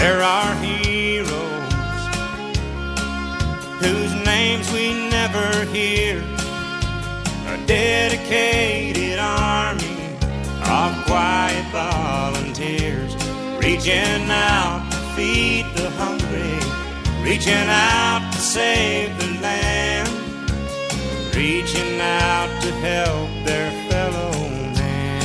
There are heroes whose names we never hear, a dedicated army of quiet volunteers, reaching out to feed the hungry, reaching out to save the land, reaching out to help their fellow man.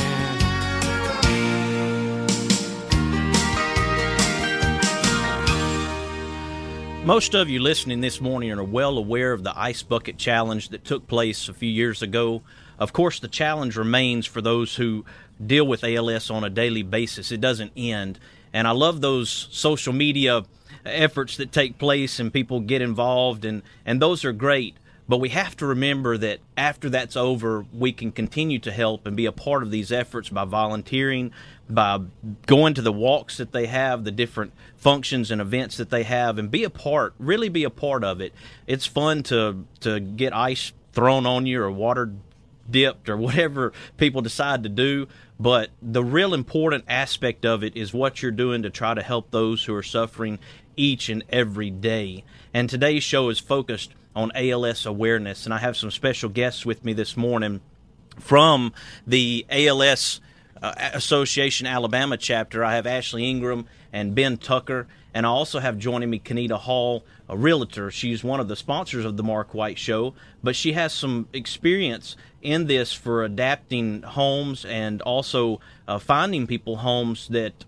Most of you listening this morning are well aware of the Ice Bucket Challenge that took place a few years ago. Of course, the challenge remains for those who deal with ALS on a daily basis. It doesn't end. And I love those social media efforts that take place and people get involved, and those are great. But we have to remember that after that's over, we can continue to help and be a part of these efforts by volunteering, by going to the walks that they have, the different functions and events that they have, and really be a part of it. It's fun to get ice thrown on you or water dipped or whatever people decide to do, but the real important aspect of it is what you're doing to try to help those who are suffering each and every day. And today's show is focused on ALS awareness, and I have some special guests with me this morning from the ALS Association Alabama chapter. I have Ashley Ingram and Ben Tucker, and I also have joining me Kenita Hall, a realtor. She's one of the sponsors of the Mark White Show, but she has some experience in this for adapting homes and also finding people homes that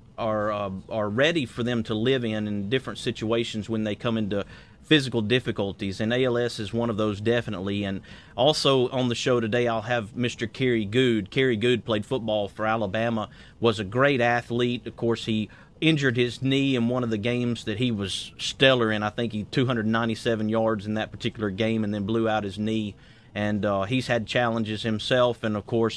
are ready for them to live in different situations when they come into physical difficulties, and ALS is one of those definitely. And also on the show today, I'll have Mr. Kerry Good. Kerry Good played football for Alabama, was a great athlete. Of course, he injured his knee in one of the games that he was stellar in. I think he 297 yards in that particular game and then blew out his knee. And he's had challenges himself, and of course,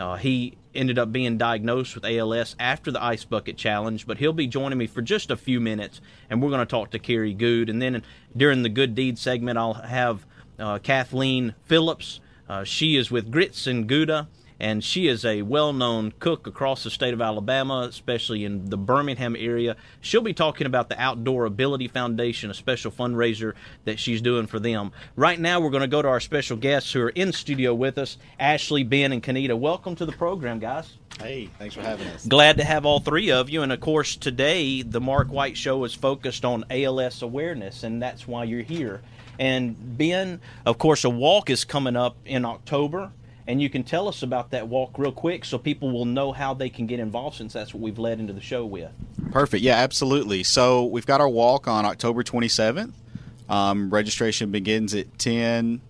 he ended up being diagnosed with ALS after the Ice Bucket Challenge, but he'll be joining me for just a few minutes, and we're going to talk to Kerry Good. And then during the Good Deed segment, I'll have Kathleen Phillips. She is with Grits and Gouda, and she is a well-known cook across the state of Alabama, especially in the Birmingham area. She'll be talking about the Outdoor Ability Foundation, a special fundraiser that she's doing for them. Right now, we're going to go to our special guests who are in studio with us, Ashley, Ben, and Kenita. Welcome to the program, guys. Hey, thanks for having us. Glad to have all three of you. And, of course, today the Mark White Show is focused on ALS awareness, and that's why you're here. And, Ben, of course, a walk is coming up in October. And you can tell us about that walk real quick so people will know how they can get involved, since that's what we've led into the show with. Perfect. Yeah, absolutely. So we've got our walk on October 27th. Registration begins at 10,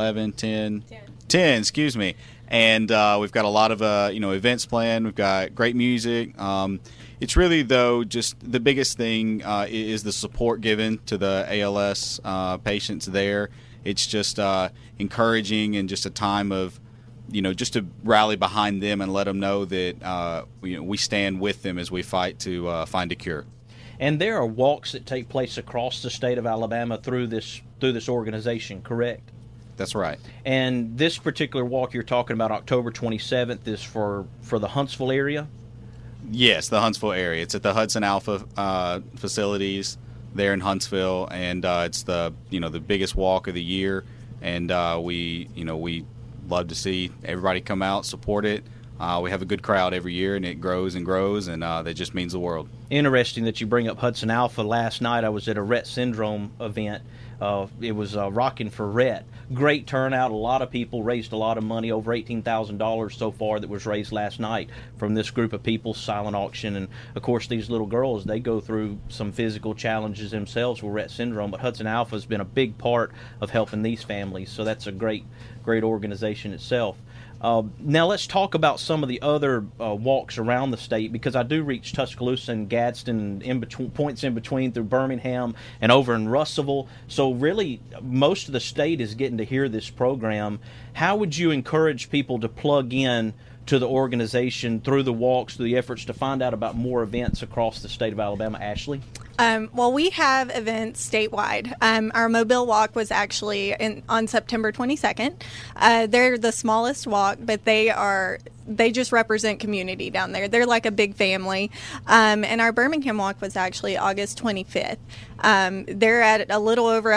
excuse me. And we've got a lot of events planned. We've got great music. It's really, though, just the biggest thing is the support given to the ALS patients there. It's just encouraging and just a time of just to rally behind them and let them know that we stand with them as we fight to find a cure. And there are walks that take place across the state of Alabama through this organization, correct? That's right. And this particular walk you're talking about, October 27th, is for the Huntsville area? Yes, the Huntsville area. It's at the Hudson Alpha facilities there in Huntsville, and it's the biggest walk of the year. And we love to see everybody come out, support it. We have a good crowd every year, and it grows and grows, and that just means the world. Interesting that you bring up Hudson Alpha. Last night I was at a Rett syndrome event. It was Rocking for Rett. Great turnout. A lot of people raised a lot of money, over $18,000 so far that was raised last night from this group of people, silent auction. And, of course, these little girls, they go through some physical challenges themselves with Rett syndrome, but Hudson Alpha has been a big part of helping these families. So that's a great organization itself. Now let's talk about some of the other walks around the state, because I do reach Tuscaloosa and Gadsden, and points in between through Birmingham and over in Russellville. So really, most of the state is getting to hear this program. How would you encourage people to plug in to the organization through the walks, through the efforts to find out about more events across the state of Alabama? Ashley? Well, we have events statewide. Our Mobile Walk was actually on September 22nd. They're the smallest walk, but they are they just represent community down there. They're like a big family. And our Birmingham walk was actually August 25th. They're at a little over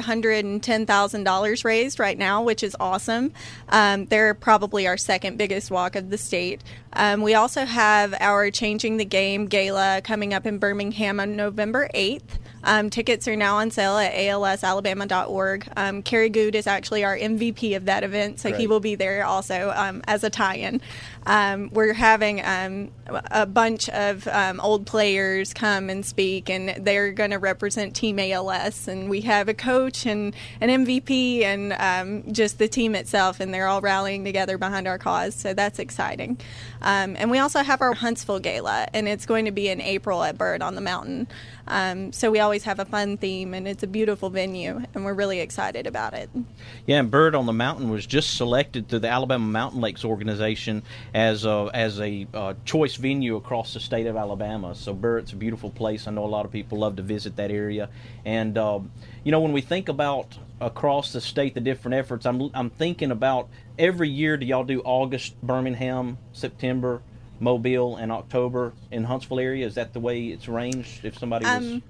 $110,000 raised right now, which is awesome. They're probably our second biggest walk of the state. We also have our Changing the Game Gala coming up in Birmingham on November 8th. Tickets are now on sale at alsalabama.org. Kerry Good is actually our MVP of that event, so he will be there also as a tie-in. We're having a bunch of old players come and speak, and they're going to represent Team ALS. And we have a coach and an MVP and just the team itself, and they're all rallying together behind our cause, so that's exciting. And we also have our Huntsville Gala, and it's going to be in April at Bird on the Mountain. So we always have a fun theme, and it's a beautiful venue, and we're really excited about it. Yeah, and Bird on the Mountain was just selected through the Alabama Mountain Lakes organization as a choice venue across the state of Alabama. So Bird's a beautiful place. I know a lot of people love to visit that area. And, when we think about across the state, the different efforts, I'm thinking about every year, do y'all do August, Birmingham, September, Mobile, and October in Huntsville area? Is that the way it's arranged if somebody was...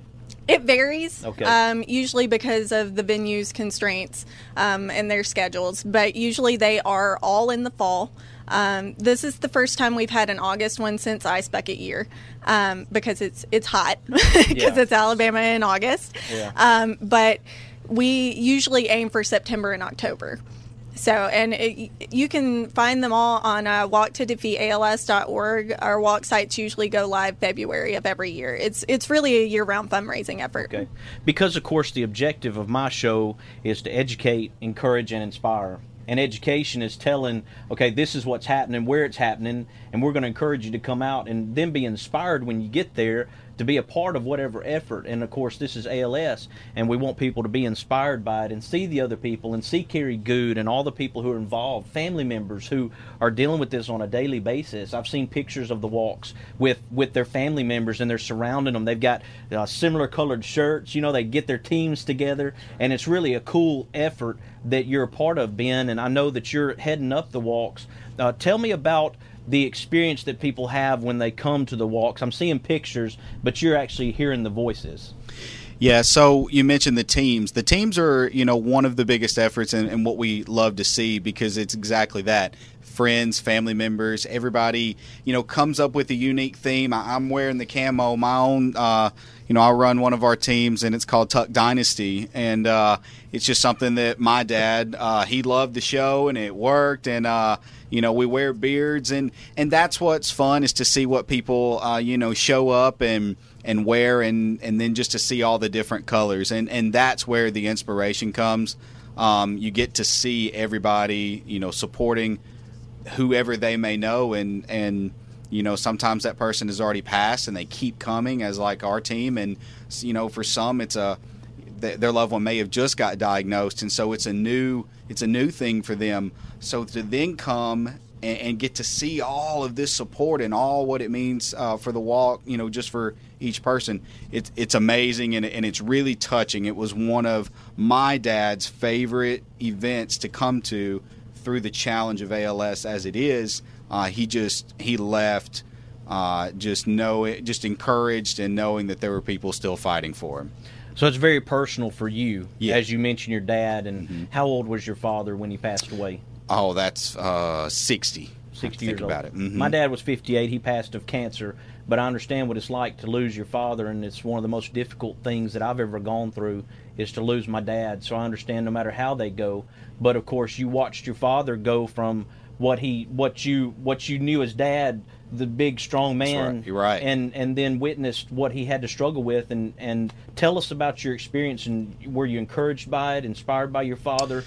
It varies, okay. Usually because of the venue's constraints and their schedules, but usually they are all in the fall. This is the first time we've had an August one since Ice Bucket Year because it's hot because it's Alabama in August. Yeah. But we usually aim for September and October. So, and you can find them all on walktodefeatals.org. Our walk sites usually go live February of every year. It's really a year-round fundraising effort. Okay. Because, of course, the objective of my show is to educate, encourage, and inspire. And education is telling, okay, this is what's happening, where it's happening, and we're going to encourage you to come out and then be inspired when you get there to be a part of whatever effort. And, of course, this is ALS, and we want people to be inspired by it and see the other people and see Kerry Good and all the people who are involved, family members who are dealing with this on a daily basis. I've seen pictures of the walks with their family members, and they're surrounding them. They've got similar colored shirts. They get their teams together, and it's really a cool effort that you're a part of, Ben, and I know that you're heading up the walks. Tell me about the experience that people have when they come to the walks. I'm seeing pictures, but you're actually hearing the voices. Yeah, so you mentioned the teams. The teams are, one of the biggest efforts and what we love to see because it's exactly that. Friends, family members, everybody, comes up with a unique theme. I'm wearing the camo, my own, I run one of our teams, and it's called Tuck Dynasty, and it's just something that my dad, he loved the show, and it worked, and, we wear beards, and that's what's fun is to see what people, show up and wear, and then just to see all the different colors, and that's where the inspiration comes. You get to see everybody, supporting whoever they may know, and sometimes that person has already passed and they keep coming as like our team, and for some it's their loved one may have just got diagnosed, and so it's a new thing for them. So to then come and get to see all of this support and all what it means for the walk, just for each person, it's amazing, and it's really touching. It was one of my dad's favorite events to come to through the challenge of ALS as it is. He left just encouraged and knowing that there were people still fighting for him. So it's very personal for you, yeah. As you mentioned your dad, and how old was your father when he passed away? Oh, that's 60. 60 years old. About it. Mm-hmm. My dad was 58. He passed of cancer, but I understand what it's like to lose your father, and it's one of the most difficult things that I've ever gone through is to lose my dad. So I understand no matter how they go. But of course, you watched your father go from what you knew as dad, the big strong man. That's right. You're right. And then witnessed what he had to struggle with, and tell us about your experience, and were you encouraged by it, inspired by your father?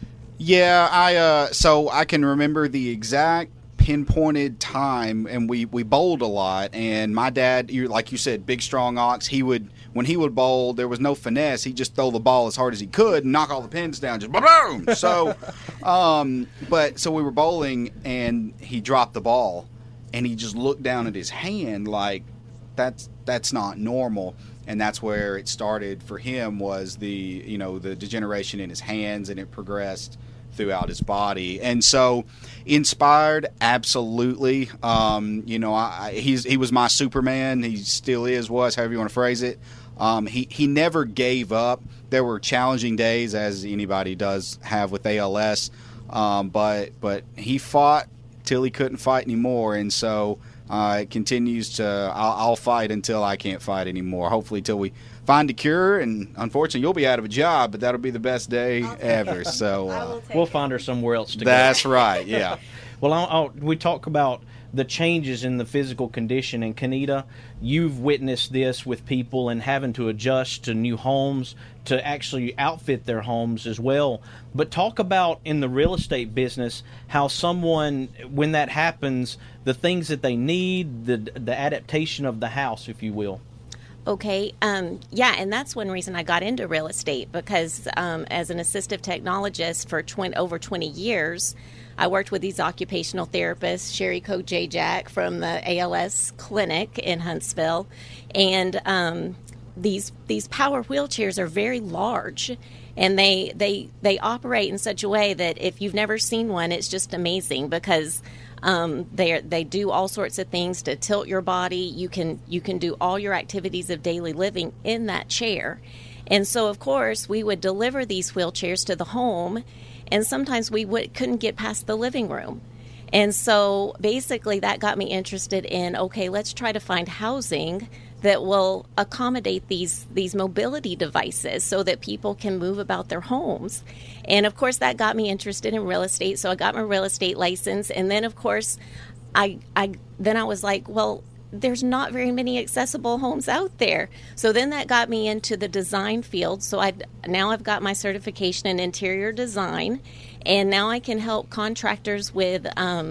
Yeah, so I can remember the exact pinpointed time, and we bowled a lot, and my dad, like you said, big strong ox, when he would bowl, there was no finesse. He'd just throw the ball as hard as he could and knock all the pins down, just boom. So so we were bowling, and he dropped the ball, and he just looked down at his hand like that's not normal. And that's where it started for him, was the degeneration in his hands, and it progressed throughout his body. And so, inspired, absolutely. He was my Superman. He still was, however you want to phrase it. He never gave up. There were challenging days, as anybody does have with ALS, but he fought till he couldn't fight anymore, and so it continues to. I'll fight until I can't fight anymore. Hopefully, till we find a cure. And unfortunately, you'll be out of a job, but that'll be the best day ever. So we'll find her somewhere else to go. That's right. Yeah. Well, we talk about the changes in the physical condition, and Kenita, you've witnessed this with people and having to adjust to new homes, to actually outfit their homes as well. But talk about in the real estate business how someone, when that happens, the things that they need, the adaptation of the house, if you will. Okay. Yeah, and that's one reason I got into real estate, because as an assistive technologist for over 20 years, I worked with these occupational therapists, Sherry Koh-Jajak from the ALS clinic in Huntsville, and these power wheelchairs are very large, and they operate in such a way that if you've never seen one, it's just amazing, because they do all sorts of things to tilt your body. You can do all your activities of daily living in that chair. And so, of course, we would deliver these wheelchairs to the home, and sometimes we couldn't get past the living room. And so basically that got me interested in, okay, let's try to find housing that will accommodate these mobility devices so that people can move about their homes. And of course that got me interested in real estate, so I got my real estate license. And then of course I was like, well, there's not very many accessible homes out there. So then that got me into the design field. So now I've got my certification in interior design, and now I can help contractors with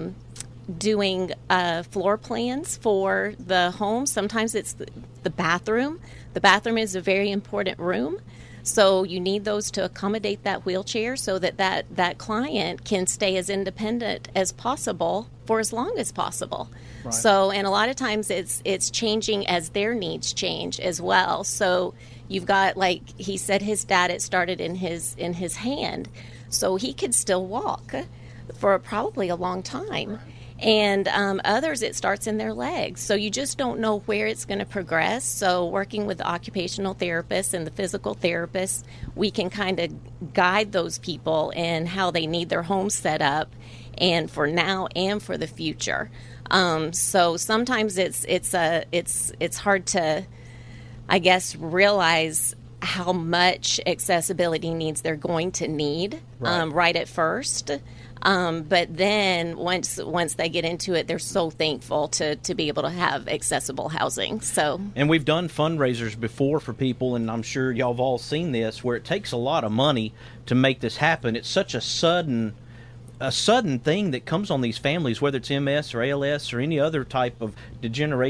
doing floor plans for the home. Sometimes it's the bathroom. The bathroom is a very important room. So you need those to accommodate that wheelchair so that client can stay as independent as possible for as long as possible. Right. So, and a lot of times it's changing as their needs change as well. So you've got, like he said, his dad, it started in his hand. So he could still walk for probably a long time. And others, it starts in their legs. So you just don't know where it's going to progress. So working with the occupational therapists and the physical therapists, we can kind of guide those people in how they need their homes set up, and for now and for the future. So sometimes it's hard to, I guess, realize how much accessibility needs they're going to need right at first. But then once they get into it, they're so thankful to be able to have accessible housing. So, and we've done fundraisers before for people, and I'm sure y'all have all seen this, where it takes a lot of money to make this happen. It's such a sudden thing that comes on these families, whether it's MS or ALS or any other type of that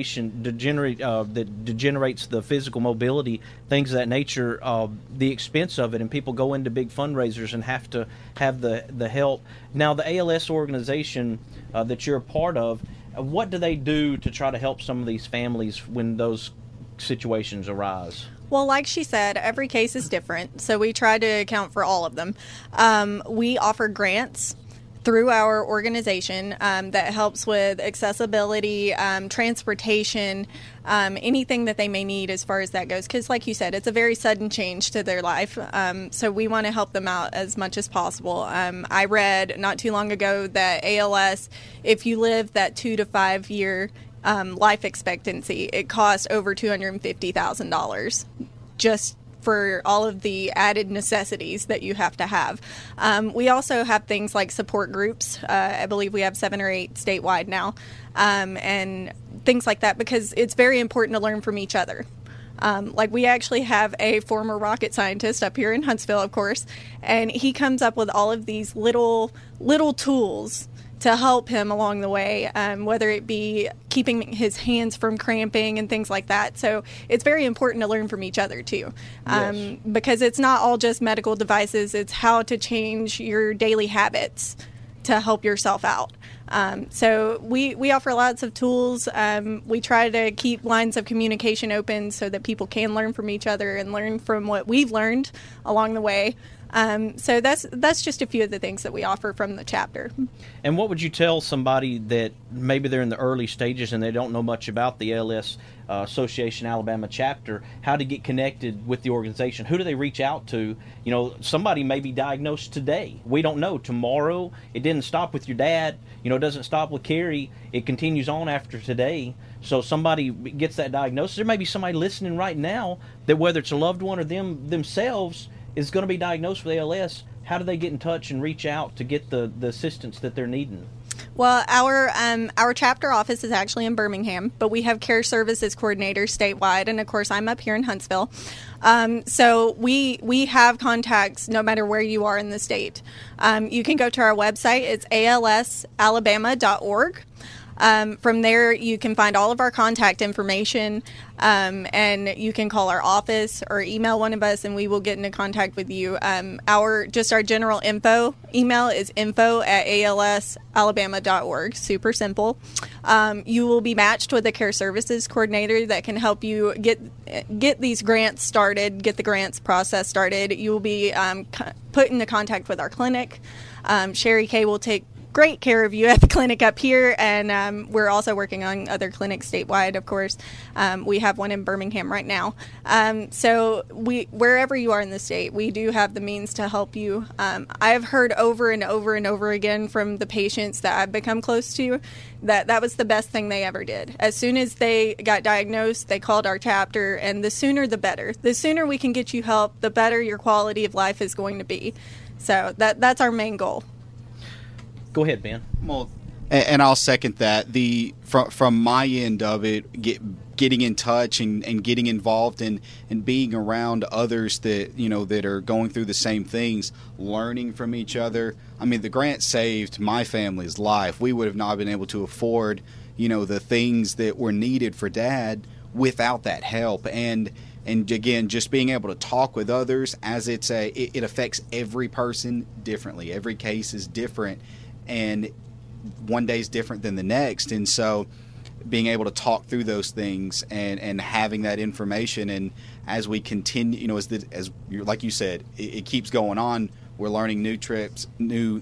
degenerates the physical mobility, things of that nature, the expense of it, and people go into big fundraisers and have to have the help. Now, the ALS organization that you're a part of, what do they do to try to help some of these families when those situations arise? Well, like she said, every case is different, so we try to account for all of them. We offer grants through our organization that helps with accessibility, transportation, anything that they may need as far as that goes. Because like you said, it's a very sudden change to their life. So we want to help them out as much as possible. I read not too long ago that ALS, if you live that 2 to 5 year life expectancy, it costs over $250,000 just for all of the added necessities that you have to have. We also have things like support groups. I believe we have 7 or 8 statewide now, and things like that, because it's very important to learn from each other. Like we actually have a former rocket scientist up here in Huntsville, of course, and he comes up with all of these little tools to help him along the way, whether it be keeping his hands from cramping and things like that. So it's very important to learn from each other too, yes. Because it's not all just medical devices, it's how to change your daily habits to help yourself out. So we offer lots of tools. We try to keep lines of communication open so that people can learn from each other and learn from what we've learned along the way. So that's just a few of the things that we offer from the chapter. And what would you tell somebody that maybe they're in the early stages and they don't know much about the ALS Association Alabama chapter, how to get connected with the organization? Who do they reach out to? You know, somebody may be diagnosed today. We don't know. Tomorrow, it didn't stop with your dad. You know, it doesn't stop with Carrie. It continues on after today. So somebody gets that diagnosis. There may be somebody listening right now that, whether it's a loved one or themselves, is going to be diagnosed with ALS. How do they get in touch and reach out to get the assistance that they're needing? Well, our chapter office is actually in Birmingham, but we have care services coordinators statewide, and of course I'm up here in Huntsville. So we have contacts no matter where you are in the state. You can go to our website. It's alsalabama.org. From there, you can find all of our contact information, and you can call our office or email one of us, and we will get into contact with you. Our general info email is info@alsalabama.org. Super simple. You will be matched with a care services coordinator that can help you get these grants started, get the grants process started. You will be put into contact with our clinic. Sherry Kay will take great care of you at the clinic up here, and we're also working on other clinics statewide, of course. We have one in Birmingham right now. So wherever you are in the state, we do have the means to help you. I've heard over and over and over again from the patients that I've become close to that was the best thing they ever did. As soon as they got diagnosed, they called our chapter, and the sooner the better. The sooner we can get you help, the better your quality of life is going to be. So that's our main goal. Go ahead, Ben. Well, and I'll second that. From my end of it, getting in touch and getting involved and being around others that are going through the same things, learning from each other. I mean, the grant saved my family's life. We would have not been able to afford, the things that were needed for Dad without that help. And again, just being able to talk with others, as it affects every person differently. Every case is different. And one day is different than the next, and so being able to talk through those things and having that information, and as we continue, as like you said, it keeps going on. We're learning new tips and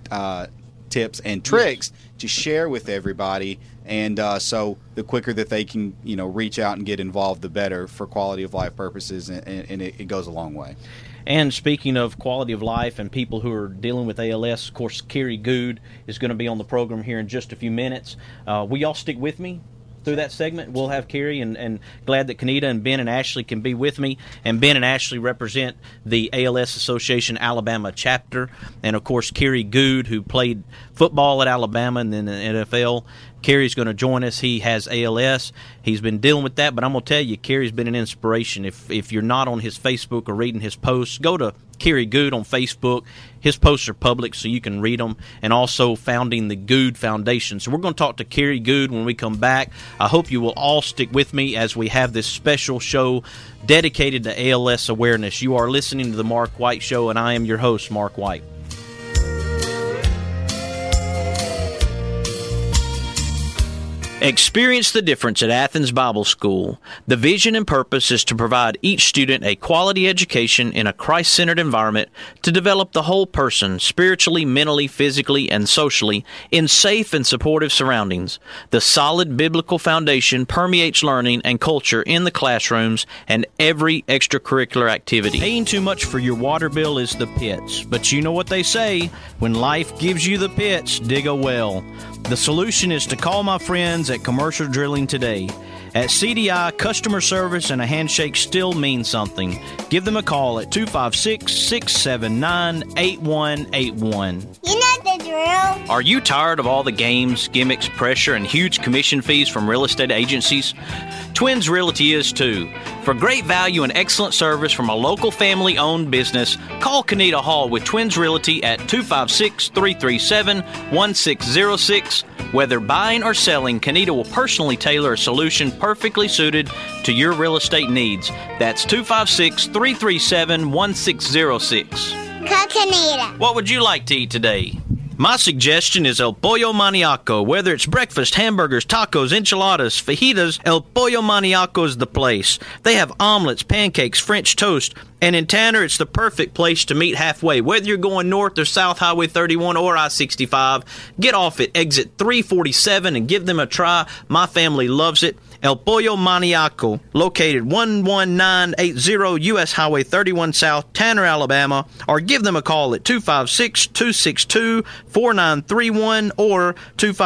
tricks to share with everybody, and so the quicker that they can reach out and get involved, the better for quality of life purposes, and it goes a long way. And speaking of quality of life and people who are dealing with ALS, of course, Carrie Good is going to be on the program here in just a few minutes. Will y'all stick with me through that segment? We'll have Carrie, and glad that Kenita and Ben and Ashley can be with me. And Ben and Ashley represent the ALS Association Alabama chapter. And, of course, Carrie Good, who played football at Alabama and then in the NFL. Carrie's going to join us. He has ALS. He's been dealing with that, but I'm going to tell you, Carrie's been an inspiration. If you're not on his Facebook or reading his posts, go to Carrie Good on Facebook. His posts are public, so you can read them, and also founding the Good Foundation. So we're going to talk to Carrie Good when we come back. I hope you will all stick with me as we have this special show dedicated to ALS awareness. You are listening to The Mark White Show, and I am your host, Mark White. Experience the difference at Athens Bible School. The vision and purpose is to provide each student a quality education in a Christ-centered environment to develop the whole person spiritually, mentally, physically, and socially in safe and supportive surroundings. The solid biblical foundation permeates learning and culture in the classrooms and every extracurricular activity. Paying too much for your water bill is the pits, but you know what they say, when life gives you the pits, dig a well. The solution is to call my friends at Commercial Drilling today. At CDI, customer service and a handshake still mean something. Give them a call at 256-679-8181. You know the drill. Are you tired of all the games, gimmicks, pressure, and huge commission fees from real estate agencies? Twins Realty is too. For great value and excellent service from a local family-owned business, call Kenita Hall with Twins Realty at 256-337-1606. Whether buying or selling, Kenita will personally tailor a solution perfectly suited to your real estate needs. That's 256-337-1606. Call Kenita. What would you like to eat today? My suggestion is El Pollo Maniaco. Whether it's breakfast, hamburgers, tacos, enchiladas, fajitas, El Pollo Maniaco is the place. They have omelets, pancakes, French toast, and in Tanner, it's the perfect place to meet halfway. Whether you're going north or south, Highway 31 or I-65, get off at exit 347 and give them a try. My family loves it. El Pollo Maniaco, located 11980 U.S. Highway 31 South, Tanner, Alabama, or give them a call at 256-262-4931 or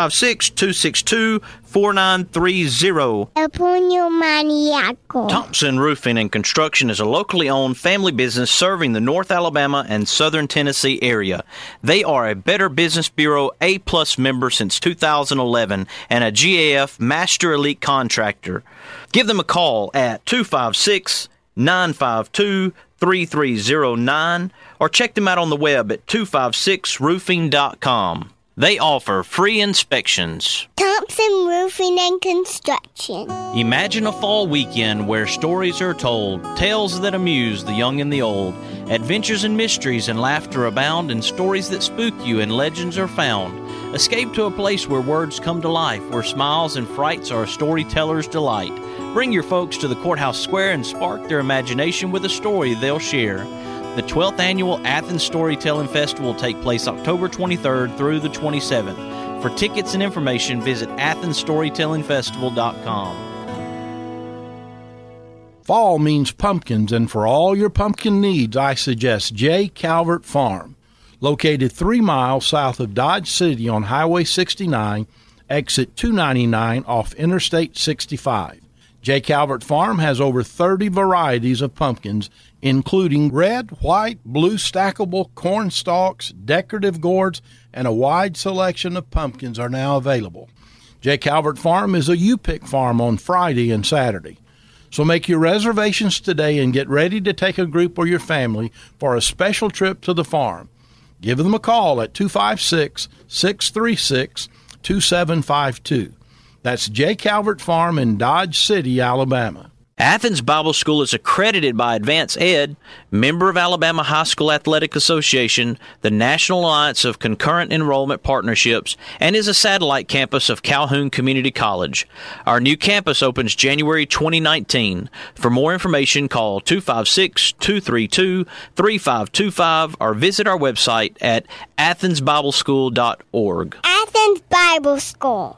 256-262-4930. El Pollo Maniaco. Thompson Roofing and Construction is a locally owned family business serving the North Alabama and Southern Tennessee area. They are a Better Business Bureau A-plus member since 2011 and a GAF Master Elite contractor. Give them a call at 256-952-3309 or check them out on the web at 256roofing.com. They offer free inspections. Thompson Roofing and Construction. Imagine a fall weekend where stories are told, tales that amuse the young and the old, adventures and mysteries and laughter abound, and stories that spook you and legends are found. Escape to a place where words come to life, where smiles and frights are a storyteller's delight. Bring your folks to the Courthouse Square and spark their imagination with a story they'll share. The 12th Annual Athens Storytelling Festival will take place October 23rd through the 27th. For tickets and information, visit athensstorytellingfestival.com. Fall means pumpkins, and for all your pumpkin needs, I suggest J. Calvert Farm. Located 3 miles south of Dodge City on Highway 69, exit 299 off Interstate 65. J. Calvert Farm has over 30 varieties of pumpkins, including red, white, blue stackable corn stalks, decorative gourds, and a wide selection of pumpkins are now available. J. Calvert Farm is a U-Pick farm on Friday and Saturday. So make your reservations today and get ready to take a group or your family for a special trip to the farm. Give them a call at 256-636-2752. That's J. Calvert Farm in Dodge City, Alabama. Athens Bible School is accredited by Advance Ed, member of Alabama High School Athletic Association, the National Alliance of Concurrent Enrollment Partnerships, and is a satellite campus of Calhoun Community College. Our new campus opens January 2019. For more information, call 256-232-3525 or visit our website at athensbibleschool.org. Athens Bible School.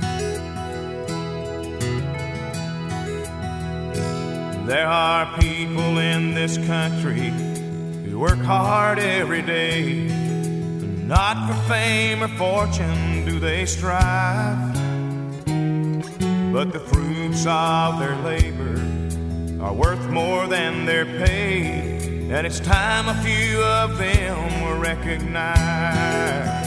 There are people in this country who work hard every day. Not for fame or fortune do they strive, but the fruits of their labor are worth more than their pay, and it's time a few of them were recognized.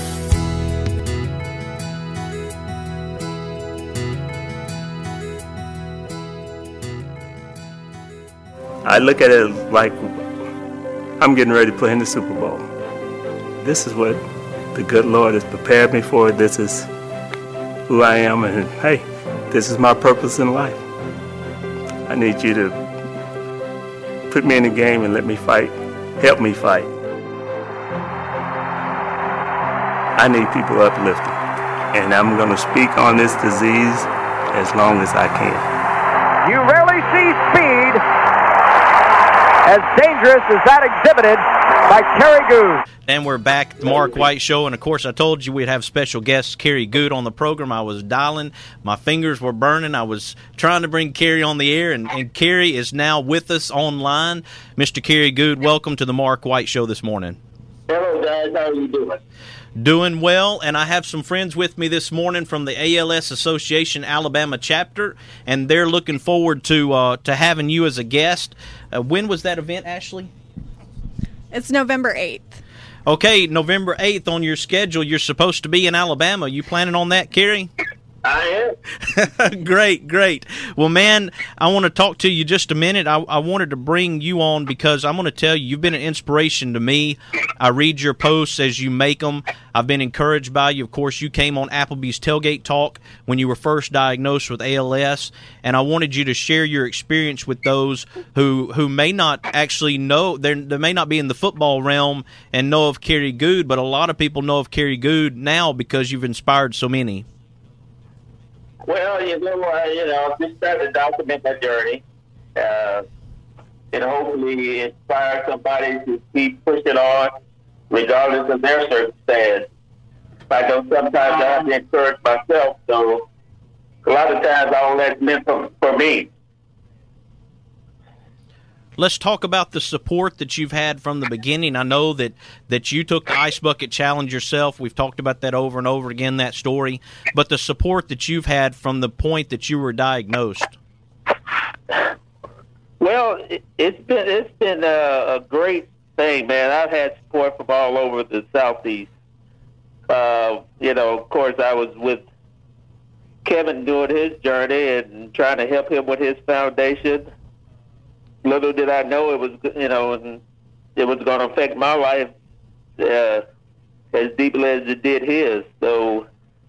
I look at it like I'm getting ready to play in the Super Bowl. This is what the good Lord has prepared me for. This is who I am, and hey, this is my purpose in life. I need you to put me in the game and let me fight. Help me fight. I need people uplifted, and I'm going to speak on this disease as long as I can. You rarely see speed as dangerous as that exhibited by Kerry Goode. And we're back at the Mark White Show, and of course I told you we'd have special guest Kerry Goode on the program. I was dialing, my fingers were burning. I was trying to bring Kerry on the air, and Kerry is now with us online. Mr. Kerry Goode, welcome to the Mark White Show this morning. Hello guys, how are you doing? Doing well, and I have some friends with me this morning from the ALS Association Alabama chapter, and they're looking forward to having you as a guest. When was that event, Ashley? It's November 8th. Okay, November 8th on your schedule. You're supposed to be in Alabama. You planning on that, Kerry? I am. Great. Well, man, I want to talk to you just a minute. I wanted to bring you on because I'm going to tell you, you've been an inspiration to me. I read your posts as you make them. I've been encouraged by you. Of course, you came on Applebee's Tailgate Talk when you were first diagnosed with ALS, and I wanted you to share your experience with those who may not actually know, they may not be in the football realm and know of Kerry Goode, but a lot of people know of Kerry Goode now because you've inspired so many. Well, just trying to document my journey, and hopefully inspire somebody to keep pushing on, regardless of their circumstance. I know sometimes I have to encourage myself, so a lot of times I don't let it meant for me. Let's talk about the support that you've had from the beginning. I know that you took the Ice Bucket Challenge yourself. We've talked about that over and over again, that story. But the support that you've had from the point that you were diagnosed. Well, it's been a great thing, man. I've had support from all over the Southeast. Of course, I was with Kevin doing his journey and trying to help him with his foundation. Little did I know it was going to affect my life as deeply as it did his. So,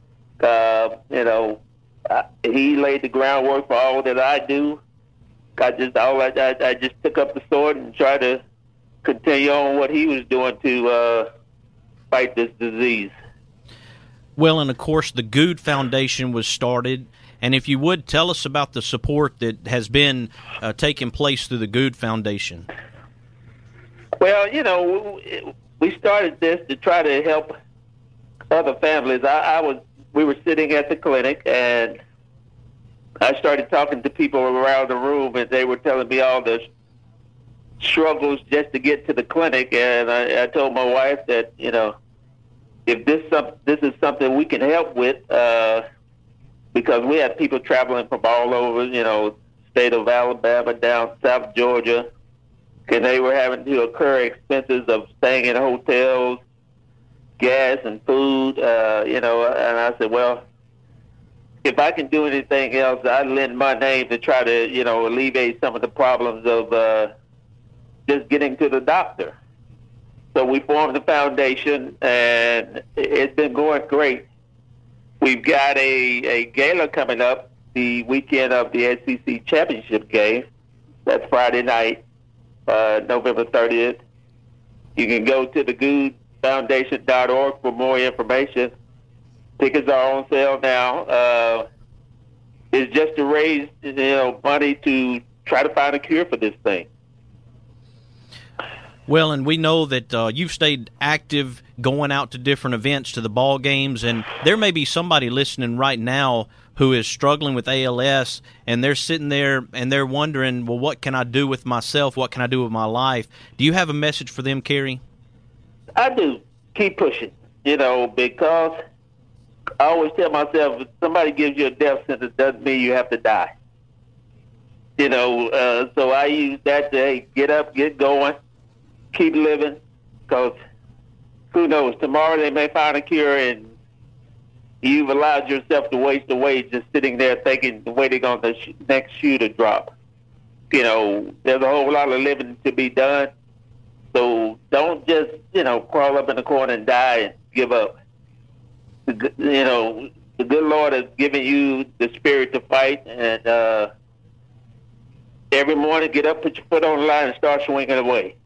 he laid the groundwork for all that I do. I just took up the sword and tried to continue on what he was doing to fight this disease. Well, and of course, the Goode Foundation was started. And if you would, tell us about the support that has been taking place through the Goode Foundation. Well, we started this to try to help other families. We were sitting at the clinic, and I started talking to people around the room, and they were telling me all the struggles just to get to the clinic. And I told my wife that, if this is something we can help with, because we had people traveling from all over, state of Alabama down South Georgia, and they were having to incur expenses of staying in hotels, gas and food, and I said, well, if I can do anything else, I'd lend my name to try to, alleviate some of the problems of just getting to the doctor. So we formed the foundation, and it's been going great. We've got a gala coming up the weekend of the SEC championship game. That's Friday night, November 30th. You can go to theGoodeFoundation.org for more information. Tickets are on sale now. It's just to raise money to try to find a cure for this thing. Well, and we know that you've stayed active going out to different events, to the ball games, and there may be somebody listening right now who is struggling with ALS, and they're sitting there and they're wondering, well, what can I do with myself? What can I do with my life? Do you have a message for them, Kerry? I do. Keep pushing, because I always tell myself, if somebody gives you a death sentence, doesn't mean you have to die. So I use that to, hey, get up, get going. Keep living, because who knows, tomorrow they may find a cure and you've allowed yourself to waste away just sitting there thinking, waiting on the next shoe to drop. There's a whole lot of living to be done, so don't just, crawl up in the corner and die and give up. The good Lord has given you the spirit to fight, and every morning get up, put your foot on the line, and start swinging away.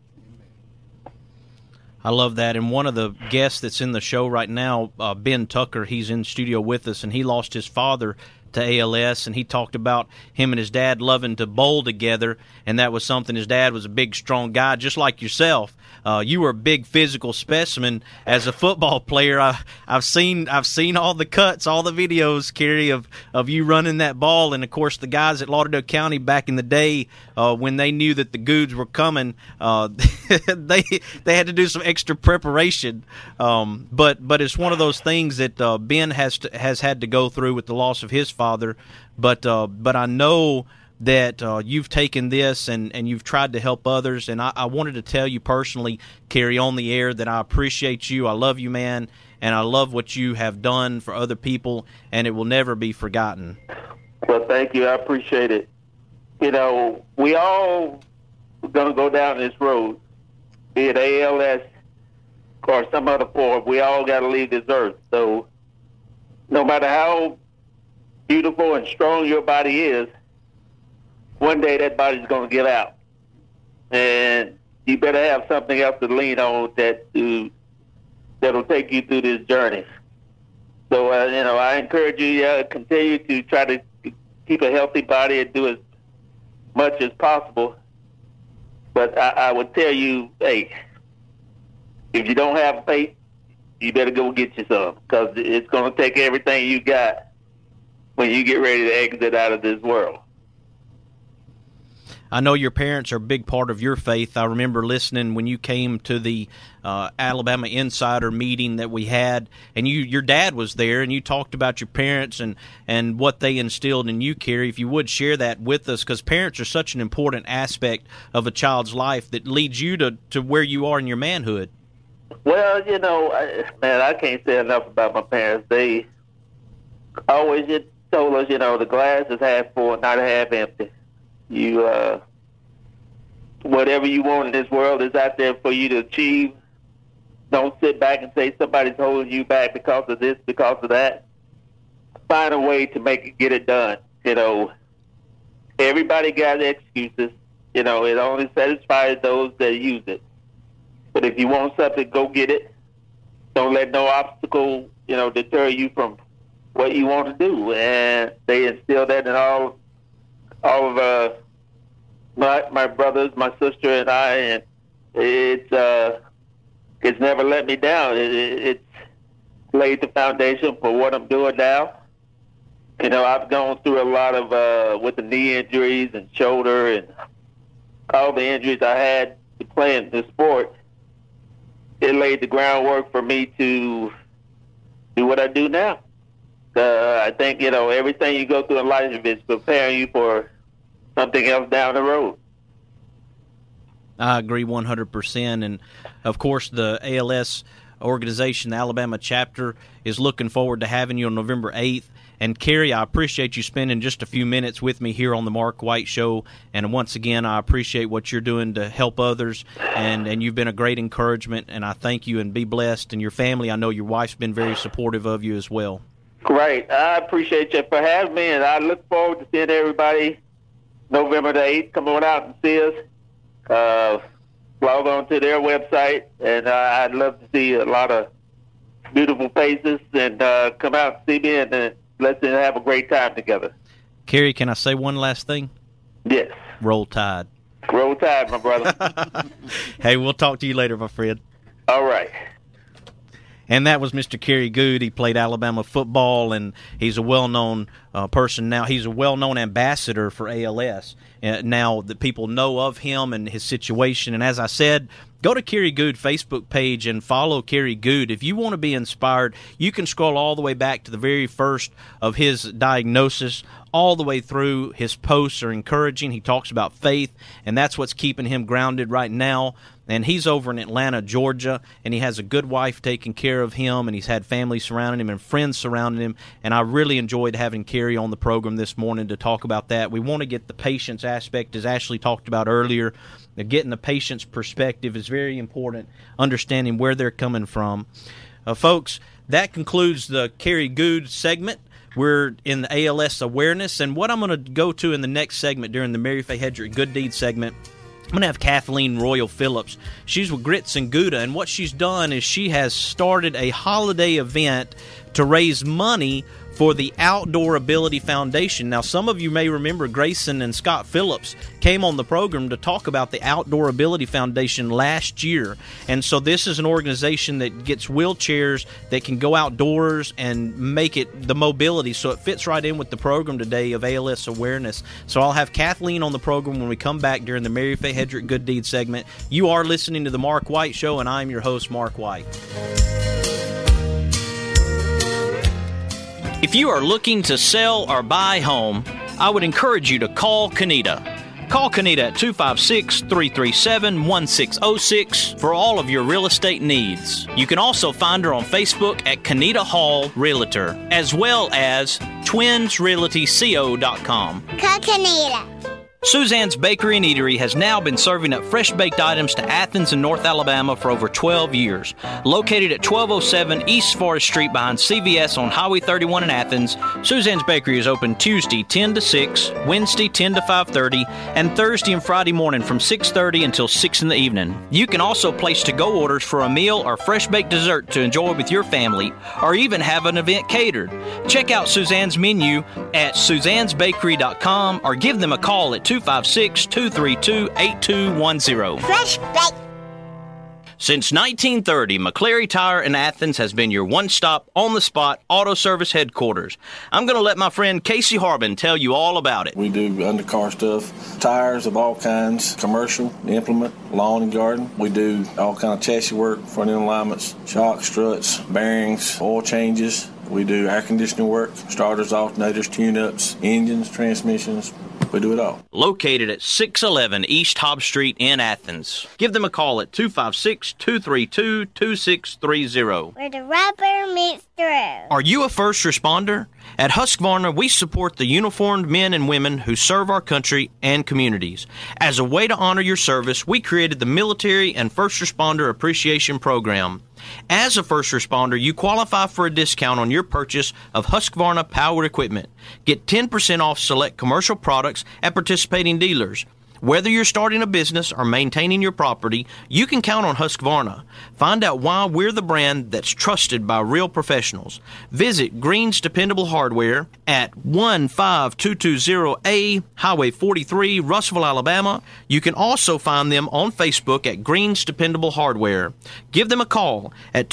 I love that. And one of the guests that's in the show right now, Ben Tucker, he's in studio with us, and he lost his father to ALS, and he talked about him and his dad loving to bowl together, and that was something. His dad was a big, strong guy, just like yourself. You were a big physical specimen as a football player. I've seen all the cuts, all the videos, Kerry, of you running that ball, and of course the guys at Lauderdale County back in the day, when they knew that the Goodes were coming, they had to do some extra preparation. But it's one of those things that Ben has had to go through with the loss of his father. But I know that you've taken this and you've tried to help others. And I wanted to tell you personally, Kerry, on the air, that I appreciate you. I love you, man. and I love what you have done for other people, and it will never be forgotten. Well, thank you. I appreciate it. You know, we all going to go down this road, be it ALS or some other form. We all got to leave this earth. So no matter how beautiful and strong your body is, one day that body's going to give out. And you better have something else to lean on that'll take you through this journey. So, you know, I encourage you to continue to try to keep a healthy body and do as much as possible. But I would tell you, hey, if you don't have faith, you better go get you some, because it's going to take everything you got when you get ready to exit out of this world. I know your parents are a big part of your faith. I remember listening when you came to the Alabama Insider meeting that we had, and your dad was there, and you talked about your parents and what they instilled in you, Kerry. If you would share that with us, because parents are such an important aspect of a child's life that leads you to where you are in your manhood. Well, you know, man, I can't say enough about my parents. They always just told us, you know, the glass is half full, not half empty. You, whatever you want in this world is out there for you to achieve. Don't sit back and say somebody's holding you back because of this, because of that. Find a way to get it done. You know, everybody got excuses. You know, it only satisfies those that use it. But if you want something, go get it. Don't let no obstacle, you know, deter you from what you want to do. And they instill that in all of my brothers, my sister, and I, and it's never let me down. It's laid the foundation for what I'm doing now. You know, I've gone through a lot of with the knee injuries and shoulder and all the injuries I had to play in the sport. It laid the groundwork for me to do what I do now. I think, you know, everything you go through in life is preparing you for something else down the road. I agree 100%. And, of course, the ALS organization, the Alabama chapter, is looking forward to having you on November 8th. And, Kerry, I appreciate you spending just a few minutes with me here on the Mark White Show. And once again, I appreciate what you're doing to help others. And you've been a great encouragement, and I thank you, and be blessed. And your family, I know your wife's been very supportive of you as well. Great. I appreciate you for having me, and I look forward to seeing everybody November the 8th. Come on out and see us. Log on to their website, and I'd love to see a lot of beautiful faces, and come out and see me, and let's have a great time together. Kerry, can I say one last thing? Yes. Roll Tide. Roll Tide, my brother. Hey, we'll talk to you later, my friend. All right. And that was Mr. Kerry Goode. He played Alabama football, and he's a well-known person now. He's a well-known ambassador for ALS. Now that people know of him and his situation. And as I said, go to Kerry Goode Facebook page and follow Kerry Goode. If you want to be inspired, you can scroll all the way back to the very first of his diagnosis. All the way through, his posts are encouraging. He talks about faith, and that's what's keeping him grounded right now. And he's over in Atlanta, Georgia, and he has a good wife taking care of him, and he's had family surrounding him and friends surrounding him. And I really enjoyed having Kerry on the program this morning to talk about that. We want to get the patient's aspect, as Ashley talked about earlier. Getting the patient's perspective is very important, understanding where they're coming from. Folks, that concludes the Kerry Goode segment. We're in the ALS awareness, and what I'm going to go to in the next segment during the Mary Faye Hedrick Good Deed segment, I'm going to have Kathleen Royal Phillips. She's with Grits and Gouda, and what she's done is she has started a holiday event to raise money for the Outdoor Ability Foundation. Now, some of you may remember Grayson and Scott Phillips came on the program to talk about the Outdoor Ability Foundation last year. And so this is an organization that gets wheelchairs that can go outdoors and make it the mobility. So it fits right in with the program today of ALS awareness. So I'll have Kathleen on the program when we come back during the Mary Faye Hedrick Good Deed segment. You are listening to The Mark White Show, and I'm your host, Mark White. If you are looking to sell or buy home, I would encourage you to call Kenita. Call Kenita at 256-337-1606 for all of your real estate needs. You can also find her on Facebook at Kenita Hall Realtor, as well as twinsrealtyco.com. Call Kenita. Suzanne's Bakery and Eatery has now been serving up fresh baked items to Athens and North Alabama for over 12 years. Located at 1207 East Forest Street behind CVS on Highway 31 in Athens, Suzanne's Bakery is open Tuesday 10 to 6, Wednesday 10 to 5:30, and Thursday and Friday morning from 6:30 until 6 in the evening. You can also place to-go orders for a meal or fresh baked dessert to enjoy with your family, or even have an event catered. Check out Suzanne's menu at suzannesbakery.com or give them a call at 256-232-8210. Fresh baked. Since 1930, McCleary Tire in Athens has been your one-stop, on-the-spot auto service headquarters. I'm going to let my friend Casey Harbin tell you all about it. We do undercar stuff, tires of all kinds, commercial, implement, lawn and garden. We do all kind of chassis work, front end alignments, shocks, struts, bearings, oil changes. We do air conditioning work, starters, alternators, tune-ups, engines, transmissions. We do it all. Located at 611 East Hobb Street in Athens. Give them a call at 256-232-2630. Where the rubber meets the road. Are you a first responder? At Husqvarna, we support the uniformed men and women who serve our country and communities. As a way to honor your service, we created the Military and First Responder Appreciation Program. As a first responder, you qualify for a discount on your purchase of Husqvarna power equipment. Get 10% off select commercial products at participating dealers. Whether you're starting a business or maintaining your property, you can count on Husqvarna. Find out why we're the brand that's trusted by real professionals. Visit Green's Dependable Hardware at 15220A Highway 43, Russellville, Alabama. You can also find them on Facebook at Green's Dependable Hardware. Give them a call at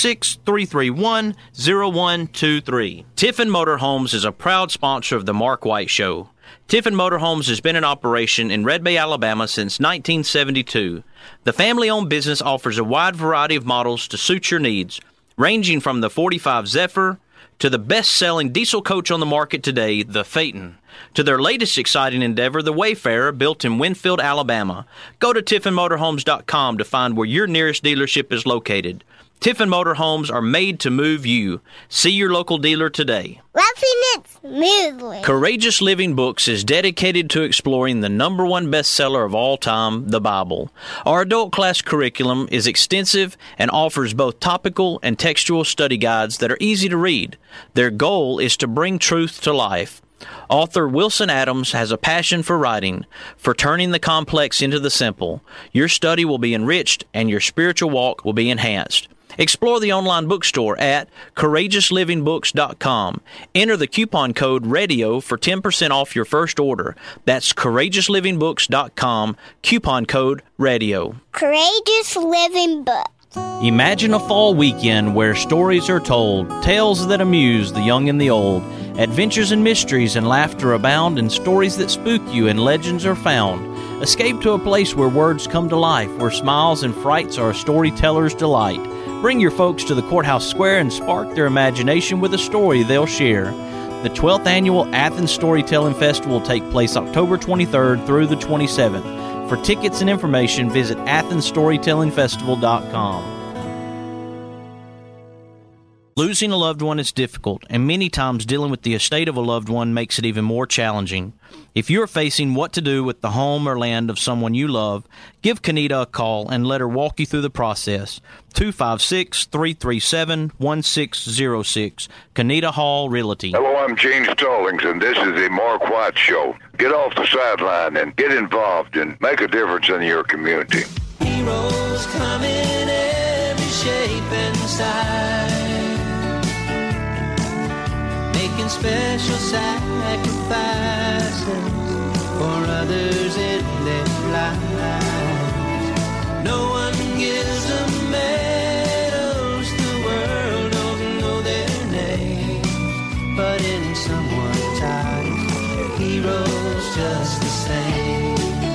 256-331-0123. Tiffin Motorhomes is a proud sponsor of the Mark White Show. Tiffin Motorhomes has been in operation in Red Bay, Alabama since 1972. The family-owned business offers a wide variety of models to suit your needs, ranging from the 45 Zephyr to the best-selling diesel coach on the market today, the Phaeton, to their latest exciting endeavor, the Wayfarer, built in Winfield, Alabama. Go to TiffinMotorhomes.com to find where your nearest dealership is located. Tiffin Motorhomes are made to move you. See your local dealer today. Roughing it smoothly. Courageous Living Books is dedicated to exploring the #1 bestseller of all time, the Bible. Our adult class curriculum is extensive and offers both topical and textual study guides that are easy to read. Their goal is to bring truth to life. Author Wilson Adams has a passion for writing, for turning the complex into the simple. Your study will be enriched and your spiritual walk will be enhanced. Explore the online bookstore at CourageousLivingBooks.com. Enter the coupon code RADIO for 10% off your first order. That's CourageousLivingBooks.com, coupon code RADIO. Courageous Living Books. Imagine a fall weekend where stories are told, tales that amuse the young and the old, adventures and mysteries and laughter abound, and stories that spook you and legends are found. Escape to a place where words come to life, where smiles and frights are a storyteller's delight. Bring your folks to the Courthouse Square and spark their imagination with a story they'll share. The 12th Annual Athens Storytelling Festival will take place October 23rd through the 27th. For tickets and information, visit AthensStorytellingFestival.com. Losing a loved one is difficult, and many times dealing with the estate of a loved one makes it even more challenging. If you're facing what to do with the home or land of someone you love, give Kenita a call and let her walk you through the process. 256-337-1606. Kenita Hall Realty. Hello, I'm Gene Stallings, and this is the Mark White Show. Get off the sideline and get involved and make a difference in your community. Heroes come in every shape and size, making special sacrifices for others in their lives. No one gives them medals, the world don't know their names, but in someone's eyes, they're heroes just the same.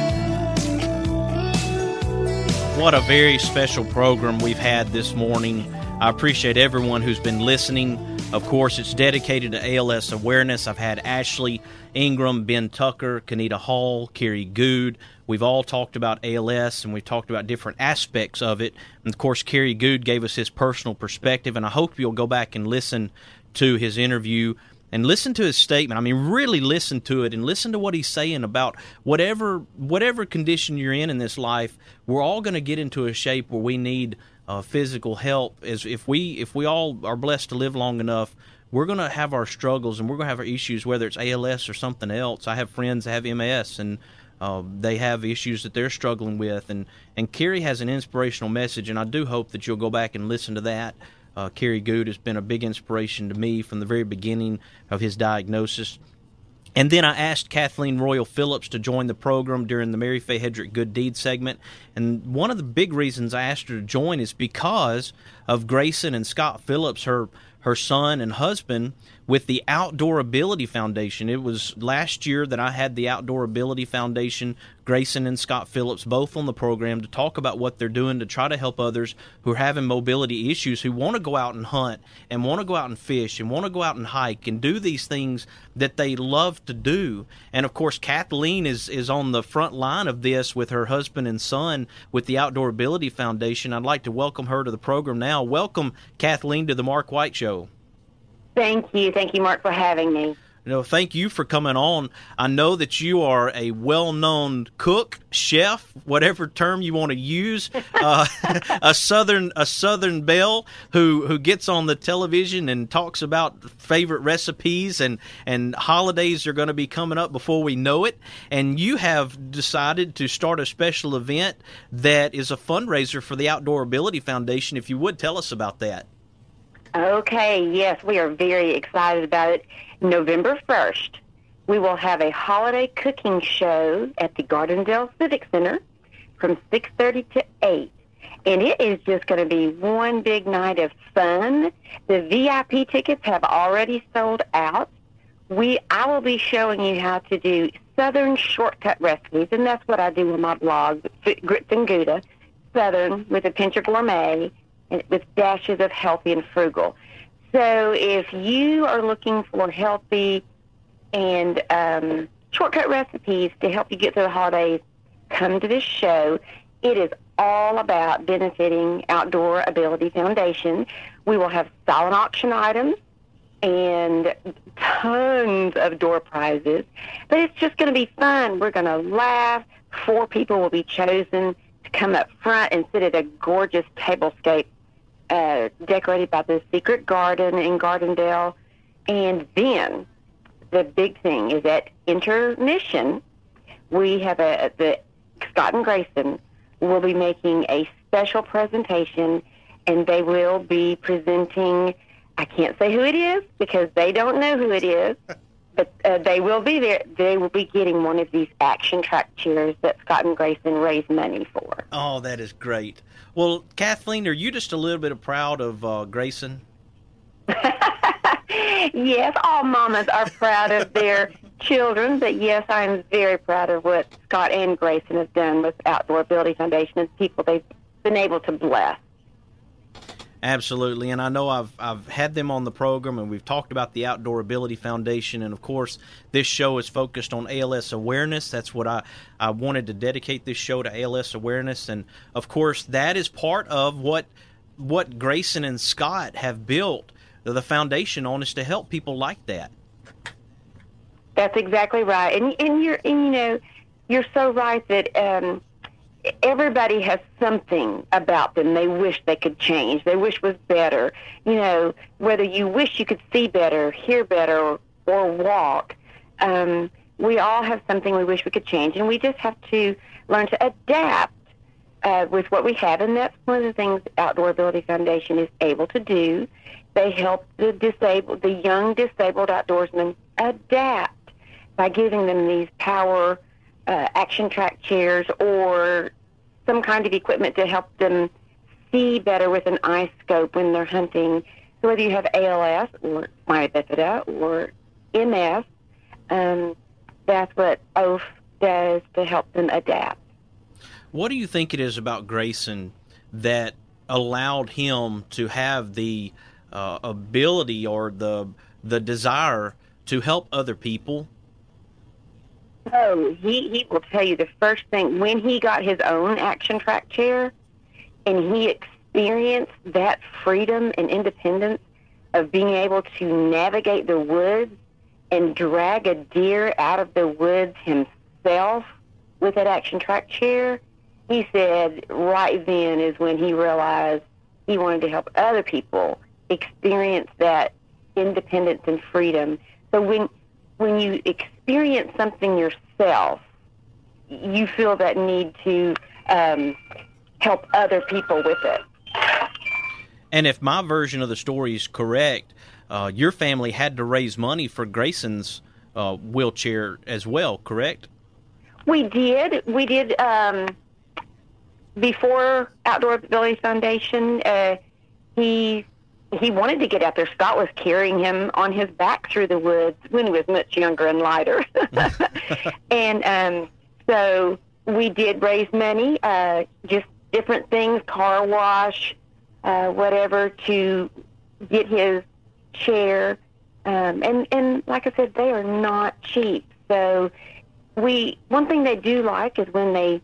What a very special program we've had this morning. I appreciate everyone who's been listening. Of course, it's dedicated to ALS awareness. I've had Ashley Ingram, Ben Tucker, Kenita Hall, Carrie Good. We've all talked about ALS, and we've talked about different aspects of it. And, of course, Carrie Good gave us his personal perspective, and I hope you'll go back and listen to his interview and listen to his statement. I mean, really listen to it and listen to what he's saying about whatever condition you're in this life. We're all going to get into a shape where we need physical help. As if we all are blessed to live long enough, we're going to have our struggles and we're going to have our issues, whether it's ALS or something else. I have friends that have MS, and they have issues that they're struggling with. And Carrie has an inspirational message, and I do hope that you'll go back and listen to that. Carrie Good has been a big inspiration to me from the very beginning of his diagnosis. And then I asked Kathleen Royal Phillips to join the program during the Mary Faye Hedrick Good Deed segment. And one of the big reasons I asked her to join is because of Grayson and Scott Phillips, her son and husband, with the Outdoor Ability Foundation. It was last year that I had the Outdoor Ability Foundation, Grayson and Scott Phillips, both on the program to talk about what they're doing to try to help others who are having mobility issues, who want to go out and hunt and want to go out and fish and want to go out and hike and do these things that they love to do. And, of course, Kathleen is on the front line of this with her husband and son with the Outdoor Ability Foundation. I'd like to welcome her to the program now. Welcome, Kathleen, to the Mark White Show. Thank you, Mark, for having me. Thank you for coming on. I know that you are a well-known cook, chef, whatever term you want to use, a Southern belle who gets on the television and talks about favorite recipes, and holidays are going to be coming up before we know it. And you have decided to start a special event that is a fundraiser for the Outdoor Ability Foundation. If you would tell us about that. Okay, yes, we are very excited about it. November 1st, we will have a holiday cooking show at the Gardendale Civic Center from 6:30 to 8. And it is just going to be one big night of fun. The VIP tickets have already sold out. I will be showing you how to do Southern shortcut recipes, and that's what I do on my blog, Grits and Gouda, Southern with a pinch of gourmet, and with dashes of healthy and frugal. So if you are looking for healthy and shortcut recipes to help you get through the holidays, come to this show. It is all about benefiting Outdoor Ability Foundation. We will have silent auction items and tons of door prizes. But it's just going to be fun. We're going to laugh. 4 people will be chosen to come up front and sit at a gorgeous tablescape decorated by the Secret Garden in Gardendale. And then the big thing is at intermission, we have the Scott and Grayson will be making a special presentation, and they will be presenting, I can't say who it is because they don't know who it is, but they will be there. They will be getting one of these action track chairs that Scott and Grayson raise money for. Oh, that is great. Well, Kathleen, are you just a little bit proud of Grayson? Yes, all mamas are proud of their children, but yes, I'm very proud of what Scott and Grayson have done with Outdoor Ability Foundation and people they've been able to bless. Absolutely, and I know I've had them on the program, and we've talked about the Outdoor Ability Foundation, and of course, this show is focused on ALS awareness. That's what I wanted to dedicate this show to, ALS awareness, and of course, that is part of what Grayson and Scott have built the foundation on, is to help people like that. That's exactly right, and you're so right that. Everybody has something about them they wish they could change, they wish was better. Whether you wish you could see better, hear better, or walk, we all have something we wish we could change, and we just have to learn to adapt with what we have, and that's one of the things Outdoor Ability Foundation is able to do. They help the young disabled outdoorsmen adapt by giving them these power action track chairs or some kind of equipment to help them see better with an eye scope when they're hunting. So whether you have ALS or spina bifida or MS, that's what OAF does to help them adapt. What do you think it is about Grayson that allowed him to have the ability or the desire to help other people? Oh, he will tell you the first thing, when he got his own Action Track chair and he experienced that freedom and independence of being able to navigate the woods and drag a deer out of the woods himself with that Action Track chair, he said right then is when he realized he wanted to help other people experience that independence and freedom. So when you experience something yourself, you feel that need to help other people with it. And if my version of the story is correct, your family had to raise money for Grayson's wheelchair as well, correct? We did. Before Outdoor Ability Foundation, he wanted to get out there. Scott was carrying him on his back through the woods when he was much younger and lighter. And so we did raise money, just different things, car wash, whatever, to get his chair. And like I said, they are not cheap. So one thing they do like is when they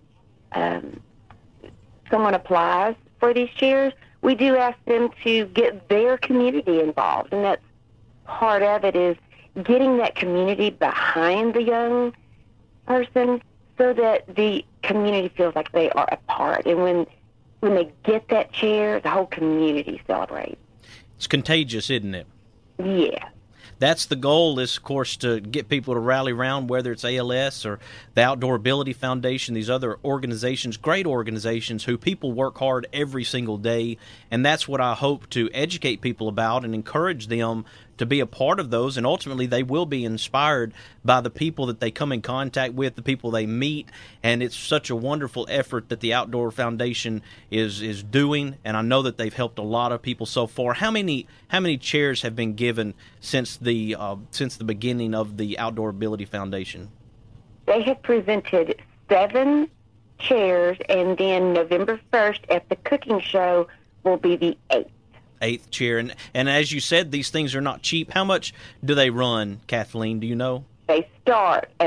someone applies for these chairs, we do ask them to get their community involved, and that's part of it, is getting that community behind the young person so that the community feels like they are a part. And when they get that chair, the whole community celebrates. It's contagious, isn't it? Yeah. That's the goal, is, of course, to get people to rally around, whether it's ALS or the Outdoor Ability Foundation, these other organizations, great organizations who people work hard every single day. And that's what I hope to educate people about and encourage them to be a part of those. And ultimately, they will be inspired by the people that they come in contact with, the people they meet. And it's such a wonderful effort that the Outdoor Foundation is doing. And I know that they've helped a lot of people so far. How many chairs have been given since the beginning of the Outdoor Ability Foundation? They have presented 7 chairs, and then November 1st at the cooking show will be the 8th chair. And as you said, these things are not cheap. How much do they run, Kathleen? Do you know? They start at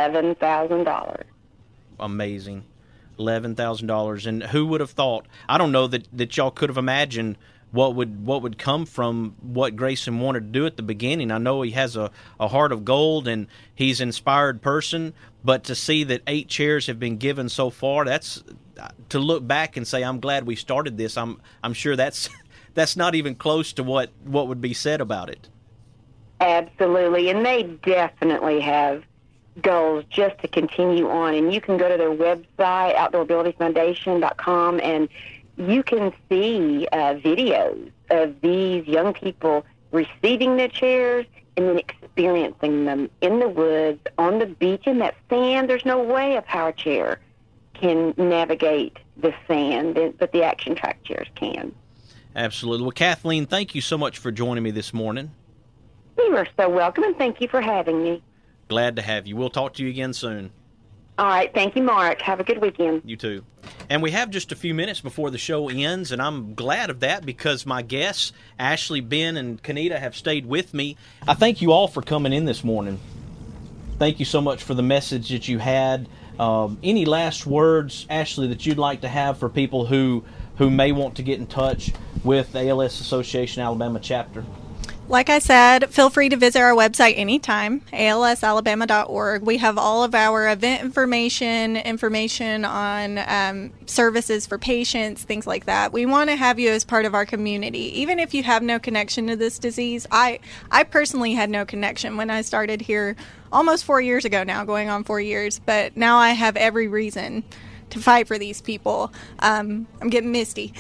$11,000. Amazing. $11,000. And who would have thought? I don't know that y'all could have imagined what would come from what Grayson wanted to do at the beginning. I know he has a heart of gold and he's an inspired person, but to see that 8 chairs have been given so far, that's to look back and say, I'm glad we started this. I'm sure that's not even close to what would be said about it. Absolutely, and they definitely have goals just to continue on. And you can go to their website, OutdoorAbilityFoundation.com, and you can see videos of these young people receiving their chairs and then experiencing them in the woods, on the beach, in that sand. There's no way a power chair can navigate the sand, but the Action Track chairs can. Absolutely. Well, Kathleen, thank you so much for joining me this morning. You are so welcome, and thank you for having me. Glad to have you. We'll talk to you again soon. All right. Thank you, Mark. Have a good weekend. You too. And we have just a few minutes before the show ends, and I'm glad of that because my guests, Ashley, Ben, and Kenita, have stayed with me. I thank you all for coming in this morning. Thank you so much for the message that you had. Any last words, Ashley, that you'd like to have for people who may want to get in touch with the ALS Association Alabama chapter? Like I said, feel free to visit our website anytime, alsalabama.org. We have all of our event information on services for patients, things like that. We want to have you as part of our community. Even if you have no connection to this disease, I personally had no connection when I started here almost 4 years ago now, going on 4 years. But now I have every reason to fight for these people. I'm getting misty.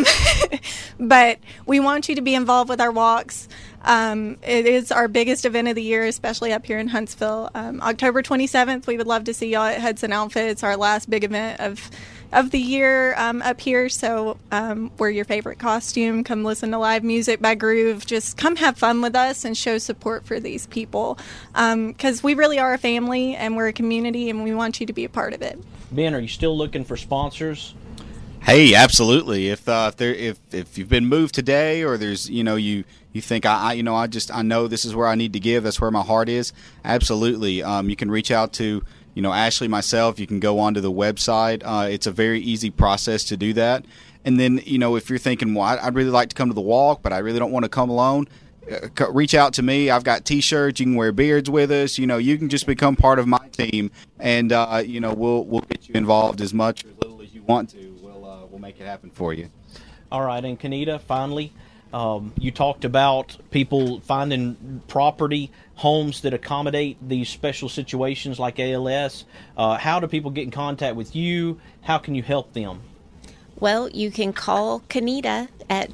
But we want you to be involved with our walks. It is our biggest event of the year, especially up here in Huntsville. October 27th, we would love to see y'all at Hudson Outfit. It's our last big event of the year up here. So wear your favorite costume. Come listen to live music by Groove. Just come have fun with us and show support for these people. Because we really are a family and we're a community and we want you to be a part of it. Ben, are you still looking for sponsors? Hey, absolutely. If you've been moved today, or there's you think I know this is where I need to give. That's where my heart is. Absolutely. You can reach out to Ashley, myself. You can go onto the website. It's a very easy process to do that. And then if you're thinking, well, I'd really like to come to the walk, but I really don't want to come alone. Reach out to me. I've got T-shirts. You can wear beards with us. You can just become part of my team, and we'll get you involved as much or as little as you want to. We'll make it happen for you. All right, and Kenita, finally, you talked about people finding property, homes that accommodate these special situations like ALS. How do people get in contact with you? How can you help them? Well, you can call Kenita at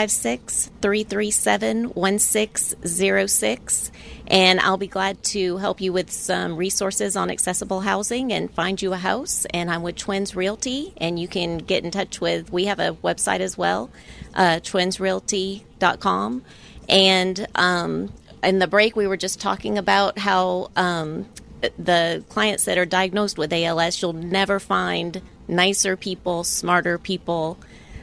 256-337-1606, and I'll be glad to help you with some resources on accessible housing and find you a house. And I'm with Twins Realty, and you can get in touch with, we have a website as well, twinsrealty.com. And in the break, we were just talking about how the clients that are diagnosed with ALS, you'll never find nicer people, smarter people,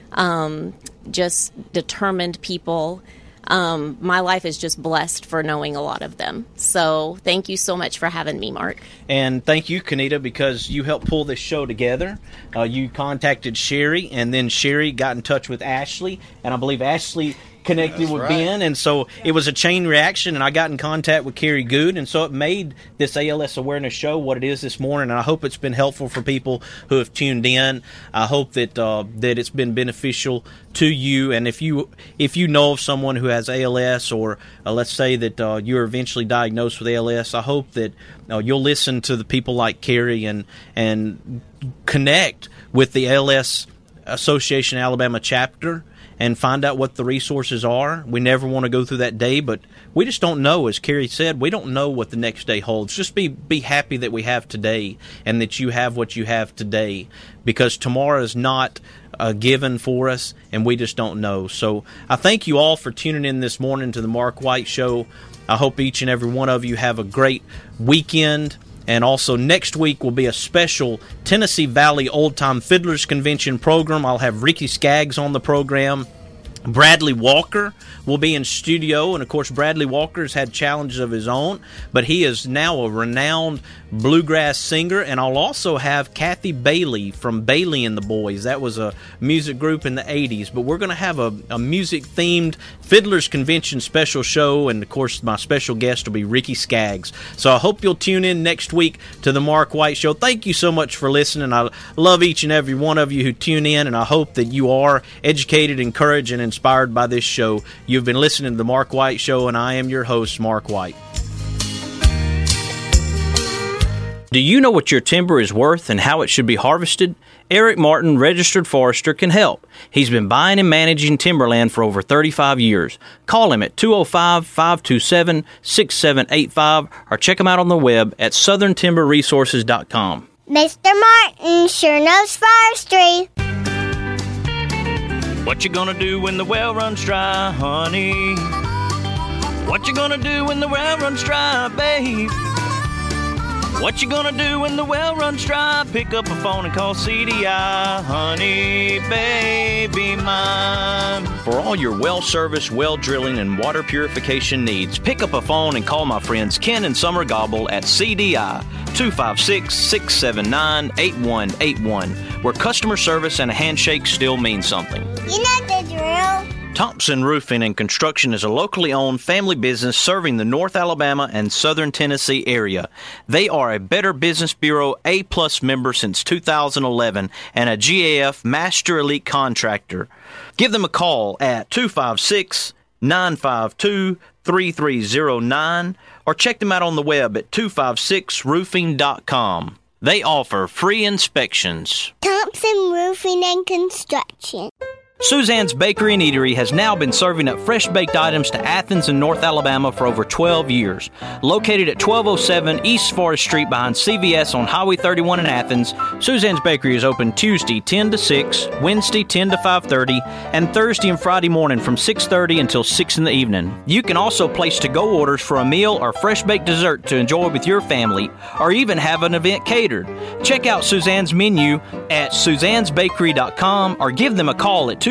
just determined people. My life is just blessed for knowing a lot of them. So thank you so much for having me, Mark. And thank you, Kenita, because you helped pull this show together. You contacted Sherry, and then Sherry got in touch with Ashley, and I believe Ashley connected with Ben, and so it was a chain reaction, and I got in contact with Carrie Good, and so it made this ALS awareness show what it is this morning, and I hope it's been helpful for people who have tuned in. I hope that that it's been beneficial to you, and if you know of someone who has ALS, or let's say that you're eventually diagnosed with ALS, I hope that you'll listen to the people like Carrie and connect with the ALS Association Alabama chapter and find out what the resources are. We never want to go through that day, but we just don't know. As Carrie said, we don't know what the next day holds. Just be happy that we have today and that you have what you have today, because tomorrow is not given for us, and we just don't know. So I thank you all for tuning in this morning to the Mark White Show. I hope each and every one of you have a great weekend. And also next week will be a special Tennessee Valley Old Time Fiddlers Convention program. I'll have Ricky Skaggs on the program. Bradley Walker will be in studio, and of course Bradley Walker has had challenges of his own, but he is now a renowned bluegrass singer. And I'll also have Kathy Bailey from Bailey and the Boys. That was a music group in the 80s, but we're going to have a music-themed Fiddlers Convention special show, and of course my special guest will be Ricky Skaggs. So I hope you'll tune in next week to the Mark White Show. Thank you so much for listening. I love each and every one of you who tune in, and I hope that you are educated, encouraged, and inspired by this show. You've been listening to the Mark White Show, and I am your host, Mark White. Do you know what your timber is worth and how it should be harvested? Eric Martin, registered forester, can help. He's been buying and managing timberland for over 35 years. Call him at 205-527-6785 or check him out on the web at southerntimberresources.com. Mr. Martin sure knows forestry. What you gonna do when the well runs dry, honey? What you gonna do when the well runs dry, babe? What you gonna do when the well runs dry? Pick up a phone and call CDI, honey, baby mine. For all your well service, well drilling, and water purification needs, pick up a phone and call my friends Ken and Summer Gobble at CDI 256-679-8181, where customer service and a handshake still mean something. You know the drill. Thompson Roofing and Construction is a locally owned family business serving the North Alabama and Southern Tennessee area. They are a Better Business Bureau A+ member since 2011 and a GAF Master Elite Contractor. Give them a call at 256-952-3309 or check them out on the web at 256roofing.com. They offer free inspections. Thompson Roofing and Construction. Suzanne's Bakery and Eatery has now been serving up fresh-baked items to Athens and North Alabama for over 12 years. Located at 1207 East Forest Street behind CVS on Highway 31 in Athens, Suzanne's Bakery is open Tuesday 10 to 6, Wednesday 10 to 5:30, and Thursday and Friday morning from 6:30 until 6 in the evening. You can also place to-go orders for a meal or fresh-baked dessert to enjoy with your family, or even have an event catered. Check out Suzanne's menu at suzannesbakery.com or give them a call at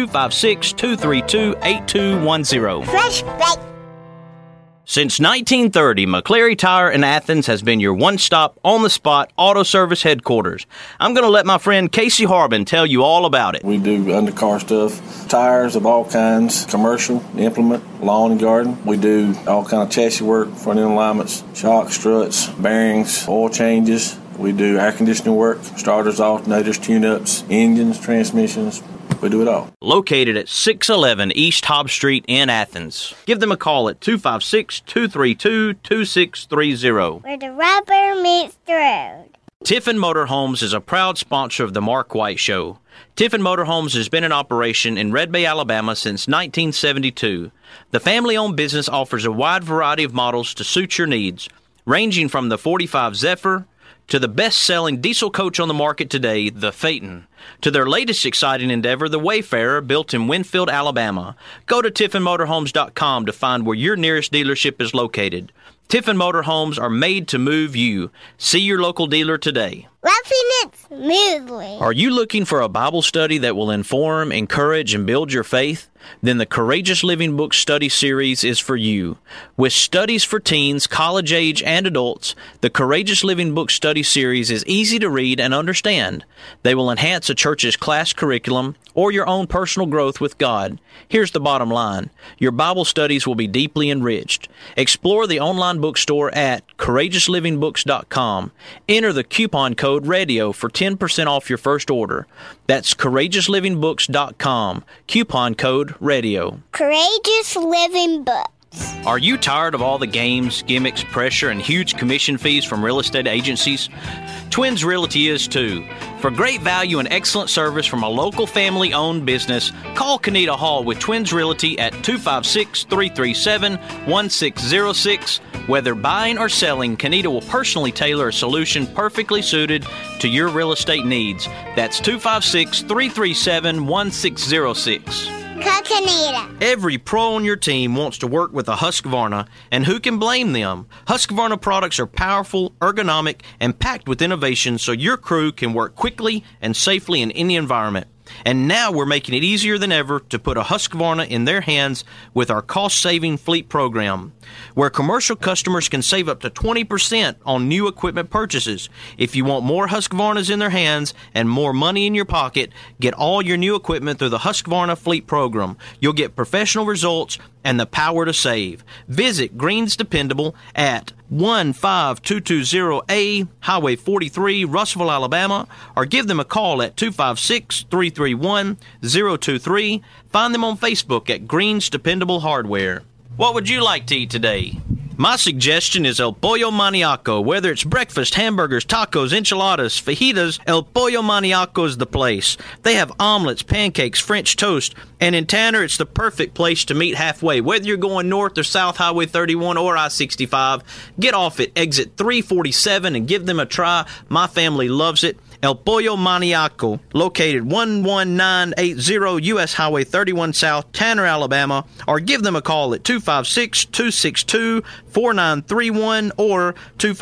256-232-8210. Fresh baked. Since 1930, McCleary Tire in Athens has been your one-stop, on-the-spot auto service headquarters. I'm going to let my friend Casey Harbin tell you all about it. We do undercar stuff, tires of all kinds, commercial, implement, lawn and garden. We do all kind of chassis work, front end alignments, shock, struts, bearings, oil changes. We do air conditioning work, starters, alternators, tune-ups, engines, transmissions. We do it all. Located at 611 East Hobb Street in Athens. Give them a call at 256-232-2630. Where the rubber meets the road. Tiffin Motorhomes is a proud sponsor of the Mark White Show. Tiffin Motorhomes has been in operation in Red Bay, Alabama since 1972. The family-owned business offers a wide variety of models to suit your needs, ranging from the 45 Zephyr to the best-selling diesel coach on the market today, the Phaeton, to their latest exciting endeavor, the Wayfarer, built in Winfield, Alabama. Go to TiffinMotorhomes.com to find where your nearest dealership is located. Tiffin Motorhomes are made to move you. See your local dealer today. Roughing it smoothly. Are you looking for a Bible study that will inform, encourage, and build your faith? Then the Courageous Living Book Study Series is for you. With studies for teens, college age, and adults, the Courageous Living Book Study Series is easy to read and understand. They will enhance a church's class curriculum or your own personal growth with God. Here's the bottom line. Your Bible studies will be deeply enriched. Explore the online bookstore at CourageousLivingBooks.com. Enter the coupon code RADIO for 10% off your first order. That's CourageousLivingBooks.com. Coupon code RADIO. Courageous Living Books. Are you tired of all the games, gimmicks, pressure, and huge commission fees from real estate agencies? Twins Realty is too. For great value and excellent service from a local family-owned business, call Kenita Hall with Twins Realty at 256-337-1606. Whether buying or selling, Kenita will personally tailor a solution perfectly suited to your real estate needs. That's 256-337-1606. Kenita. Every pro on your team wants to work with a Husqvarna, and who can blame them? Husqvarna products are powerful, ergonomic, and packed with innovation so your crew can work quickly and safely in any environment. And now we're making it easier than ever to put a Husqvarna in their hands with our cost-saving fleet program, where commercial customers can save up to 20% on new equipment purchases. If you want more Husqvarnas in their hands and more money in your pocket, get all your new equipment through the Husqvarna fleet program. You'll get professional results and the power to save. Visit Green's Dependable at 15220A Highway 43, Russellville, Alabama, or give them a call at 256-331-023. Find them on Facebook at Green's Dependable Hardware. What would you like to eat today? My suggestion is El Pollo Maniaco. Whether it's breakfast, hamburgers, tacos, enchiladas, fajitas, El Pollo Maniaco is the place. They have omelets, pancakes, French toast, and in Tanner, it's the perfect place to meet halfway. Whether you're going north or south Highway 31 or I-65, get off at exit 347 and give them a try. My family loves it. El Pollo Maniaco, located 11980 U.S. Highway 31 South, Tanner, Alabama, or give them a call at 256-262-4931 or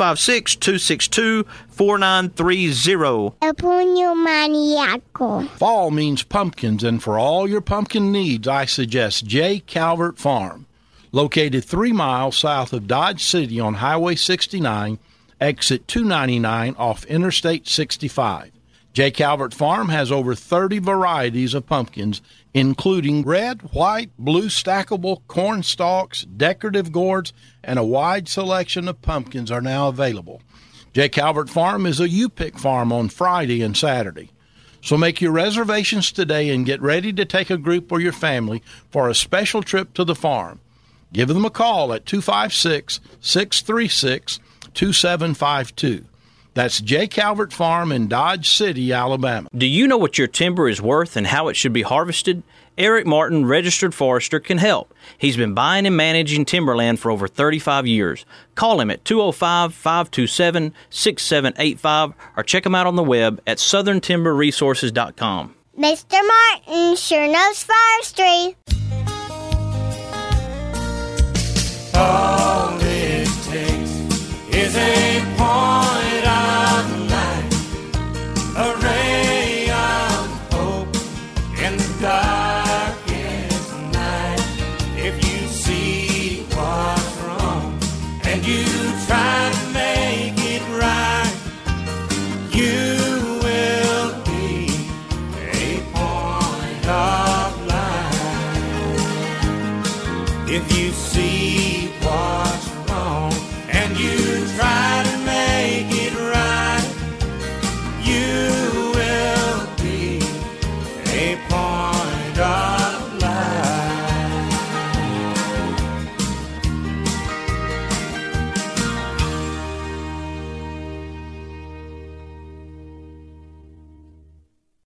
256-262-4930. El Pollo Maniaco. Fall means pumpkins, and for all your pumpkin needs, I suggest J. Calvert Farm. Located 3 miles south of Dodge City on Highway 69, exit 299 off Interstate 65. J. Calvert Farm has over 30 varieties of pumpkins, including red, white, blue stackable corn stalks, decorative gourds, and a wide selection of pumpkins are now available. J. Calvert Farm is a U-Pick farm on Friday and Saturday. So make your reservations today and get ready to take a group or your family for a special trip to the farm. Give them a call at 256-636-2752. That's J. Calvert Farm in Dodge City, Alabama. Do you know what your timber is worth and how it should be harvested? Eric Martin, registered forester, can help. He's been buying and managing timberland for over 35 years. Call him at 205-527-6785 or check him out on the web at southerntimberresources.com. Mr. Martin sure knows forestry. All it takes is a palm.